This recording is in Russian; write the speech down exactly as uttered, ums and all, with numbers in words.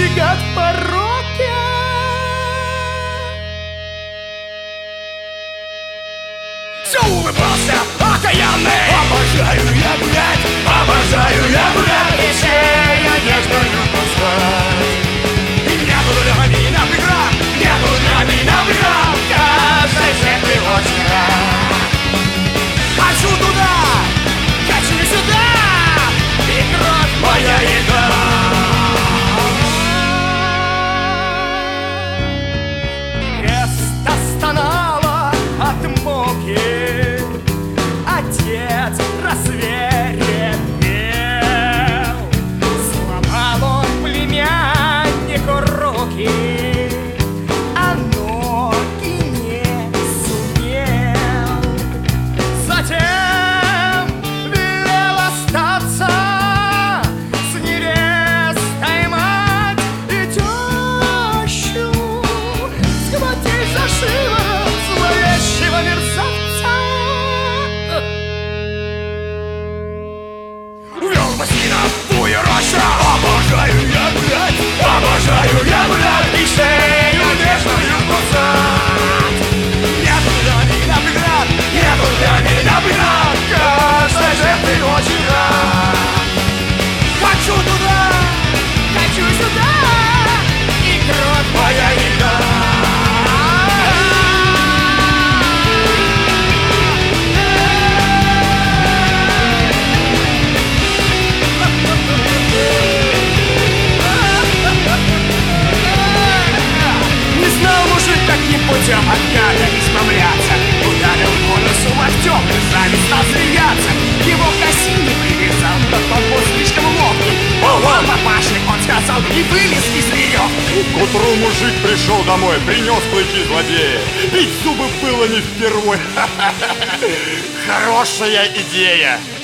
щегат пороки. Все улыбался, окаянный. Обожаю я гулять, обожаю я гулять, и шею нежную пускать. Не буду для меня преград, не буду для меня преград, каждый шаг ты очень рад. Хочу туда, хочу сюда, и кровь моя еда. Место стонало от муки, отец рассверепел. Сломал он племяннику руки, а ноги не сумел. Затем велел остаться с невестой мать и тещу, схватить за шиворот зловещего мерзавца. Увел Василина в тую рощу. Обожаю я гулять, обожаю я гулять, и шею нежную кусать. Нету для меня преград, нету для меня преград, каждой жертве очень рад. Хочу туда, хочу сюда, и кровь моя еда. Не знал мужик, каким путем от гада избавляться. Ударил по носу локтем, сами стал смеяться. Его к оси не привязал, тот он был слишком ловкий. Ого, папаши, он сказал, и вылез из веревки. К утру мужик пришел домой, принес клыки злодея. Бить зубы было не впервой. Хорошая идея.